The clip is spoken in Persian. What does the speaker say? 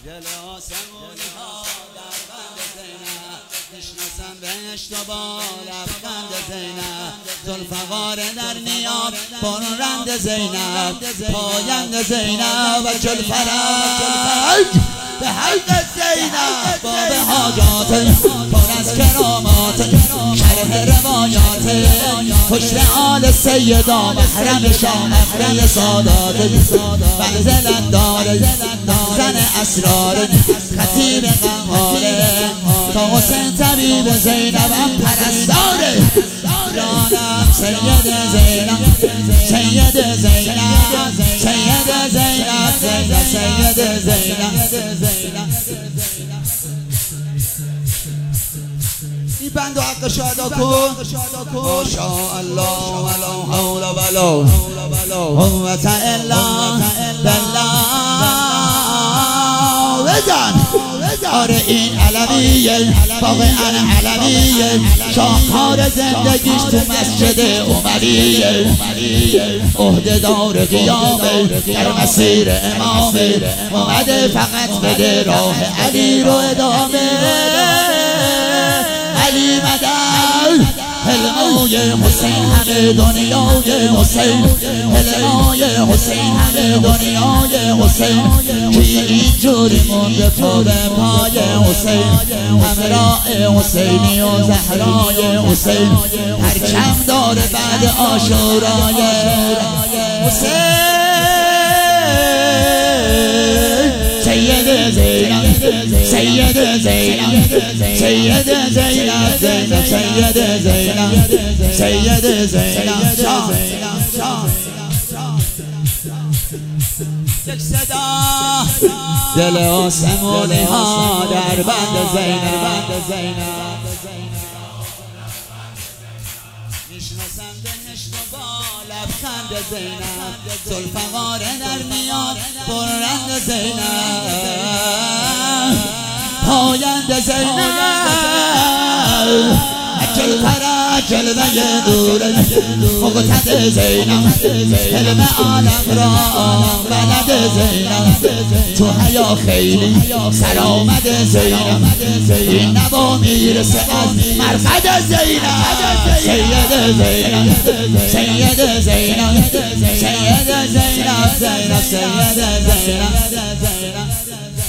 دل آسمونی ها در بند زینب میشناسم بهشت و با لبخند زینب ذوالفقار در نیام بارون رند زینب پایند زینب و جلفرج به حق زینب باب حاجات پر از کرامات شرح روایات پشت آل سیدا محرم شاه اخره سادات منزلت داره زن اسرار خطیب قهاره تا حسین طبیب زینبم پرستاره جانم سید زینب سید زینب سید زینب سید زینب این بند و حق شادا کن ماشاءالله ولا حول ولا قوة الا بالله بزن آره این علویه واقعا علویه شاهکار زندگیش تو مسجد امویه عهده‌دار قیامه در مسیر امامه اومده فقط بده راه علی رو ادامه علی مدد حلمای حسین همه دنیای حسین حلمای حسین همه دنیای حسین کی اینجوری مونده پا به پای حسین همراه حسینی و زهرای حسین هر کم داره بعد عاشورای حسین سید زینب سید زینب سید زینب سید زینب سید زینب یک صدا دل آسمونی ها در بند زینب میشناسم دنشت و با لبخند زینب ذوالفقار در میاد پررنگ زینب پایند زینب جلوه دوره مقتد زینب حلم عالم را بلد زینب تو حیا خیلی سرآمد زینب این نوا میرسه از مرقد زینب سید زینب سید زینب سید زینب سید زینب